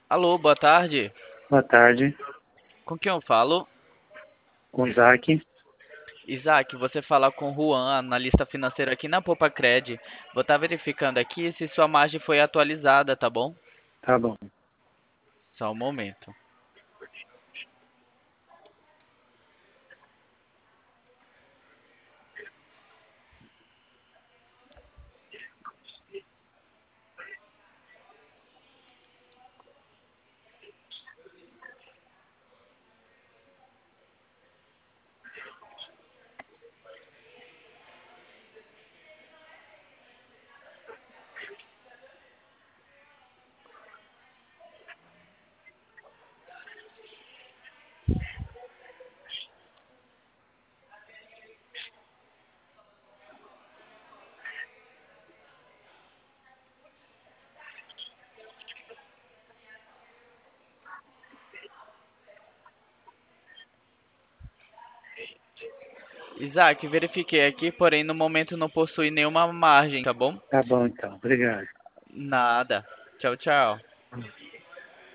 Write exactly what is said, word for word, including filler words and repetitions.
Alô, boa tarde. Boa tarde, Com quem eu falo? com o Isaac. Isaac, você fala com Juan, analista financeiro aqui na Popacred. Vou estar verificando aqui se sua margem foi atualizada, tá bom? Tá bom. Só um momento. Isaac, verifiquei aqui, porém no momento não possui nenhuma margem, tá bom? Tá bom então, obrigado. Nada. Tchau, tchau.